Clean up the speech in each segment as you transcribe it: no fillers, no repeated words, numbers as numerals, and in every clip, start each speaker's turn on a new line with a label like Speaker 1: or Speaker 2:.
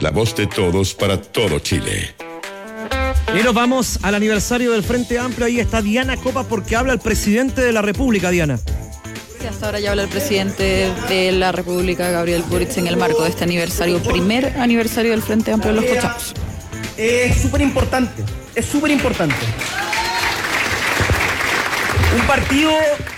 Speaker 1: la voz de todos para todo Chile.
Speaker 2: Y nos vamos al aniversario del Frente Amplio. Ahí está Diana Copa porque habla el presidente de la República, Diana.
Speaker 3: Sí, hasta ahora ya habla el presidente de la República, Gabriel Boric, en el marco de este aniversario, primer aniversario del Frente Amplio de los Cochados.
Speaker 4: Es súper importante. Un partido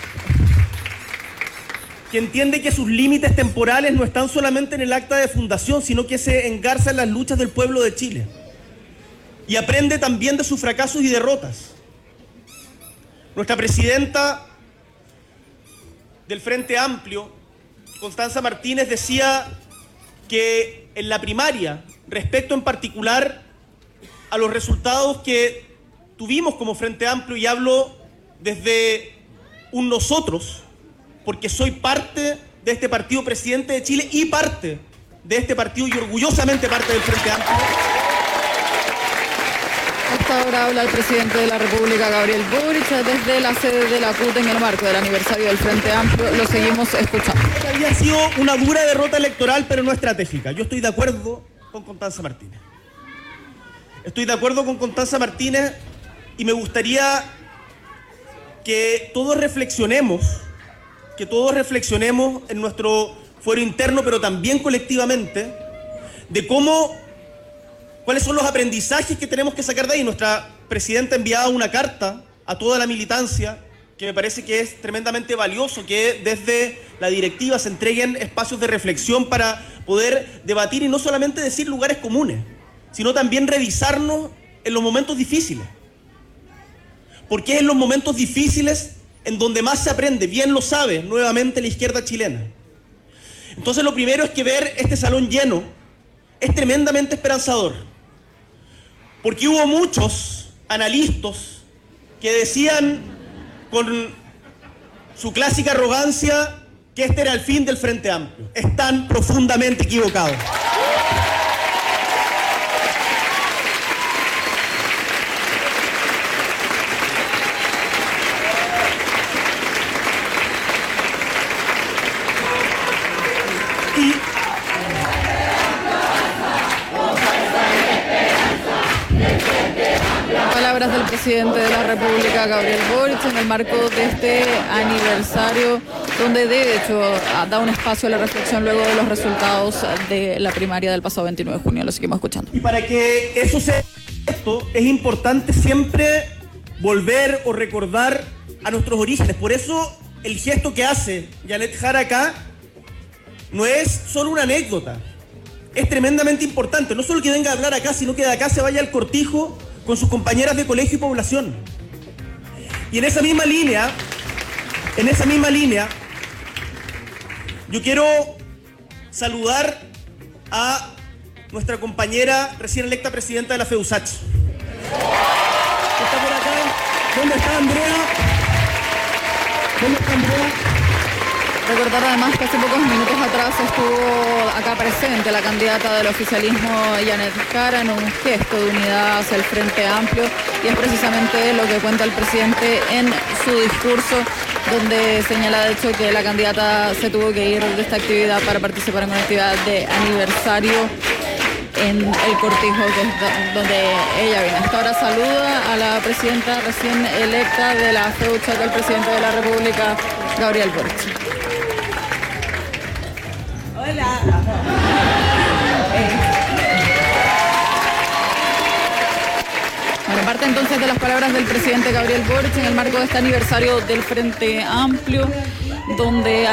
Speaker 4: que entiende que sus límites temporales no están solamente en el acta de fundación, sino que se engarza en las luchas del pueblo de Chile. Y aprende también de sus fracasos y derrotas. Nuestra presidenta del Frente Amplio, Constanza Martínez, decía que en la primaria, respecto en particular a los resultados que tuvimos como Frente Amplio, y hablo desde un nosotros, porque soy parte de este partido, presidente de Chile, y parte de este partido, y orgullosamente parte del Frente Amplio.
Speaker 3: Hasta ahora habla el presidente de la República, Gabriel Boric, desde la sede de la CUT en el marco del aniversario del Frente Amplio. Lo seguimos escuchando.
Speaker 4: Había sido una dura derrota electoral, pero no estratégica. Yo estoy de acuerdo con Constanza Martínez. Y me gustaría que todos reflexionemos en nuestro fuero interno, pero también colectivamente, de cuáles son los aprendizajes que tenemos que sacar de ahí. Nuestra presidenta ha enviado una carta a toda la militancia, que me parece que es tremendamente valioso que desde la directiva se entreguen espacios de reflexión para poder debatir y no solamente decir lugares comunes, sino también revisarnos en los momentos difíciles. Porque es en los momentos difíciles en donde más se aprende, bien lo sabe nuevamente la izquierda chilena. Entonces lo primero es que ver este salón lleno es tremendamente esperanzador. Porque hubo muchos analistas que decían con su clásica arrogancia que este era el fin del Frente Amplio. Están profundamente equivocados.
Speaker 3: Palabras del presidente de la República, Gabriel Boric, en el marco de este aniversario, donde de hecho da un espacio a la reflexión luego de los resultados de la primaria del pasado 29 de junio. Lo seguimos escuchando.
Speaker 4: Y para que eso sea esto, es importante siempre volver o recordar a nuestros orígenes. Por eso el gesto que hace Janet Jara acá no es solo una anécdota, es tremendamente importante. No solo que venga a hablar acá, sino que de acá se vaya al cortijo con sus compañeras de colegio y población. Y en esa misma línea, yo quiero saludar a nuestra compañera recién electa presidenta de la FEUSACH. ¿Está por acá? ¿Dónde está Andrea?
Speaker 3: Recordar además que hace pocos minutos atrás estuvo acá presente la candidata del oficialismo, Janet Jara, en un gesto de unidad hacia el Frente Amplio, y es precisamente lo que cuenta el presidente en su discurso, donde señala de hecho que la candidata se tuvo que ir de esta actividad para participar en una actividad de aniversario en el cortijo, que es donde ella viene. Hasta ahora saluda a la presidenta recién electa de la FEUSACH, el presidente de la República, Gabriel Boric.
Speaker 5: Hola.
Speaker 3: Bueno, parte entonces de las palabras del presidente Gabriel Boric en el marco de este aniversario del Frente Amplio, donde